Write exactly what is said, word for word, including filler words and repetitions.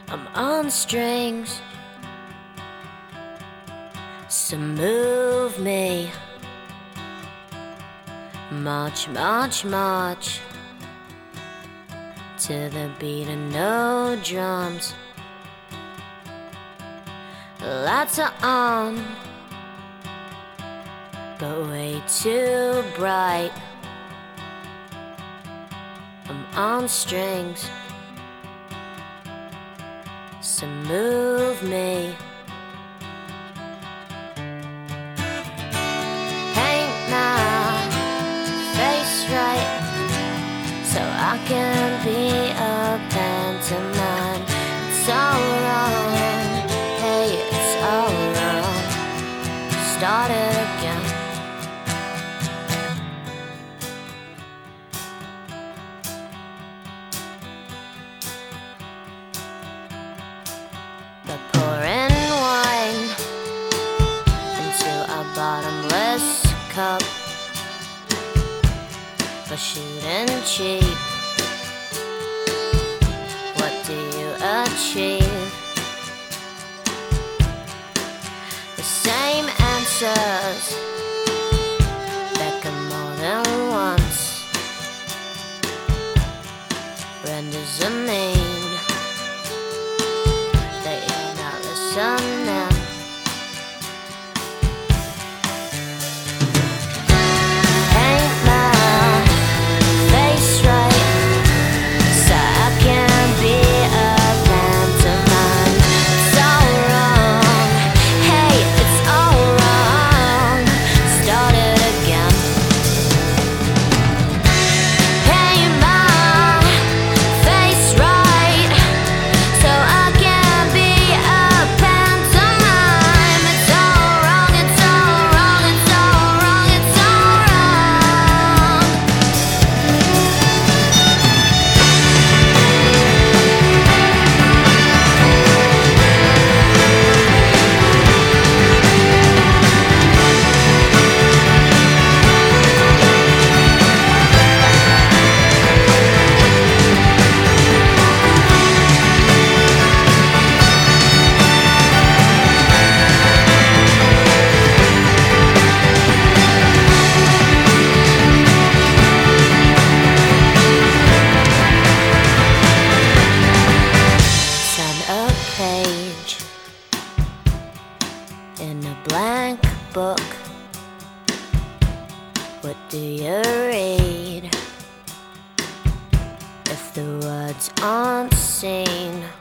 I'm on strings, so move me. March, march, march to the beat of no drums. Lights are on, but way too bright. I'm on strings, so move me. Paint my face right, so I can be a pantomime. It's all wrong, hey, it's all wrong. Start it again. They're pouring wine into a bottomless cup for shooting cheap. What do you achieve? The same answers, beckon more than once. Renders a mean, they are not listening. Paint my face right, so I can be a pantomime. It's all wrong, hey, it's all wrong. Start it again. Paint my face right, so I can be a pantomime. It's all wrong, it's all wrong, it's all wrong, it's all wrong. Turn a page in a blank book. What do you read if the words aren't seen?